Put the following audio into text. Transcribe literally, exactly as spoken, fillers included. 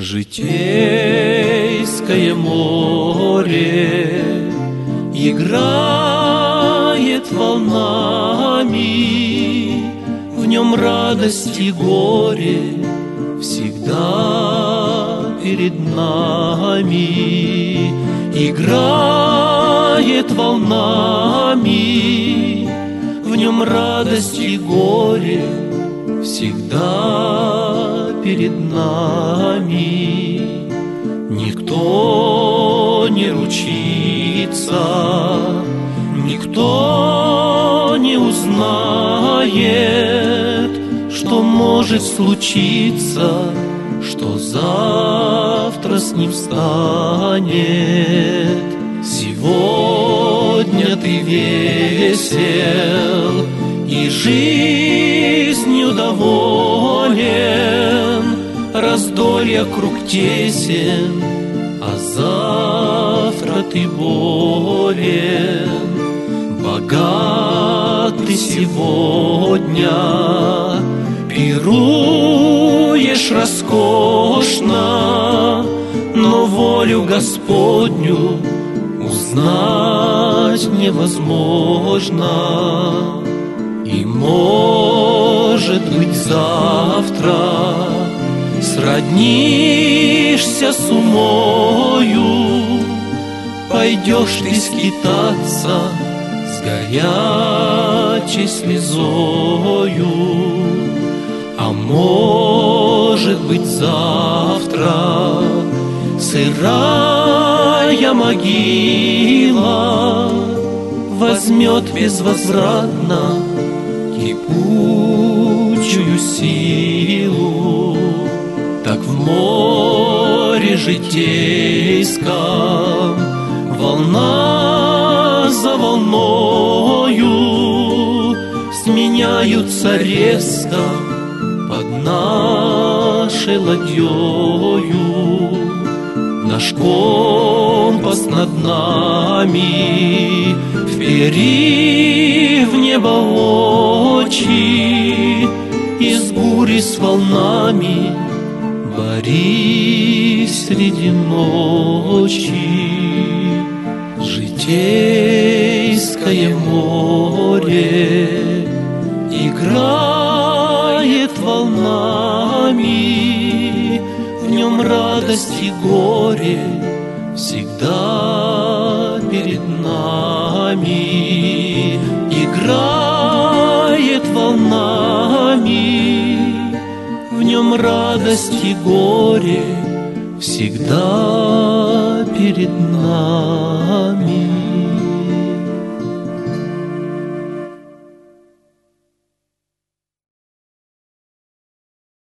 Житейское море играет волнами, в нем радость и горе всегда перед нами. Играет волнами, в нем радость и горе всегда перед нами. Никто не ручится, никто не узнает, что может случиться, что завтра с ним станет. Сегодня ты весел и жизнью доволен, раздолье круг тесен, а завтра ты болен. Богат ты сегодня, пируешь роскошно, но волю Господню узнать невозможно. И может быть завтра сроднишься с умою, пойдешь ты скитаться с горячей слезою. А может быть завтра сырая могила возьмет безвозвратно кипучую силу. Так в море житейском волна за волною сменяются резко под нашей ладьёю. Наш компас над нами впери в небо очи, и с бурей с волнами борись среди ночи. Житейское море играет волнами, в нем радость и горе всегда перед нами. Играет волнами, в нем радость и горе всегда перед нами.